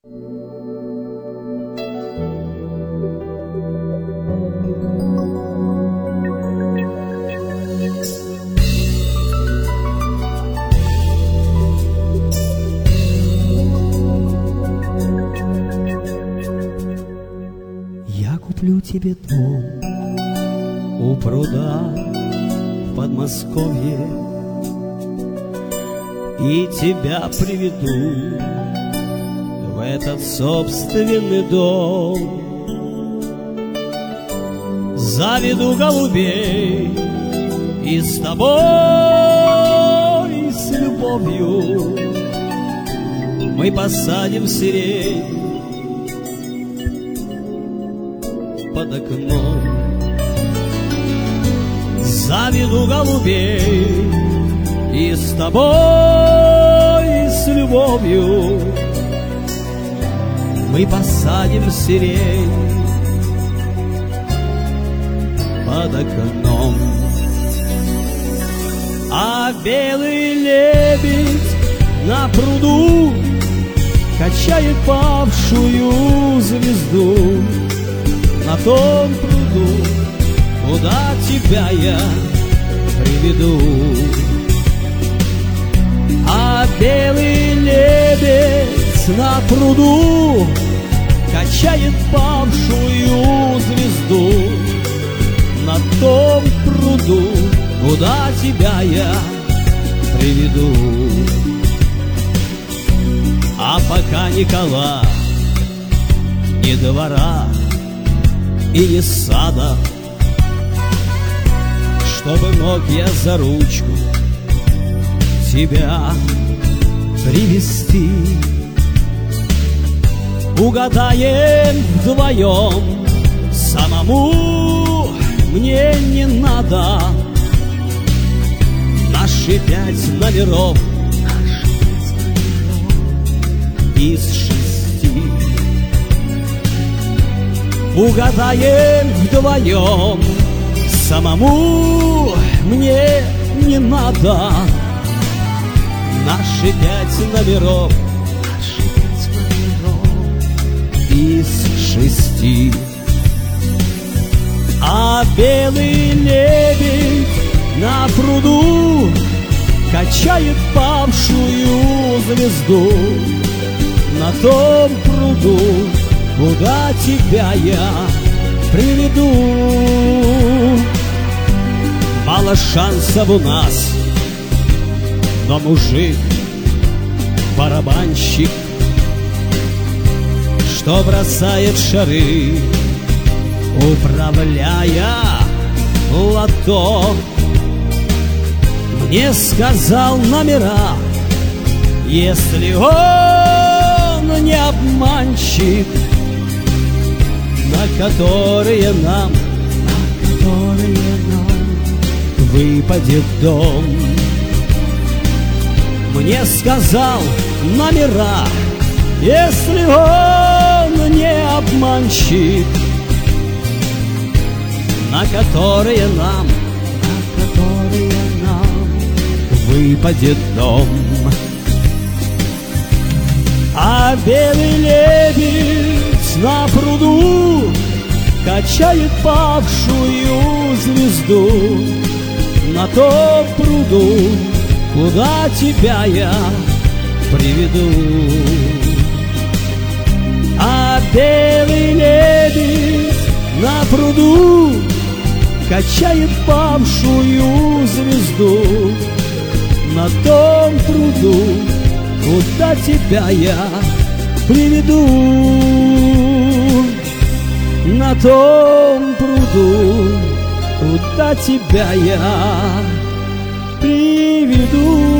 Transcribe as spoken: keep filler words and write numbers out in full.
Я куплю тебе дом у пруда в Подмосковье и тебя приведу в этот собственный дом. Заведу голубей и с тобой, с любовью мы посадим сирень под окном. Заведу голубей и с тобой, с любовью мы посадим сирень под окном. А белый лебедь на пруду качает павшую звезду. На том пруду, куда тебя я приведу. А белый лебедь на пруду качает павшую звезду. На том пруду, куда тебя я приведу. А пока ни кола, ни двора и ни сада, чтобы мог я за ручку тебя привести, угадаем вдвоем, самому мне не надо. Наши пять номеров из шести угадаем вдвоем, самому мне не надо. Наши пять номеров из шести. А белый лебедь на пруду качает павшую звезду. На том пруду, куда тебя я приведу. Мало шансов у нас, но мужик, барабанщик, что бросает шары, управляя лото, мне сказал номера. Если он не обманщик, на которые нам, на которые нам выпадет дом. Мне сказал номера. Если он не обманщик, на которые нам, на которые нам выпадет дом. А белый лебедь на пруду качает павшую звезду. На том пруду, куда тебя я приведу. А белый лебедь на пруду качает павшую звезду. На том пруду, куда тебя я приведу. На том пруду, куда тебя я приведу.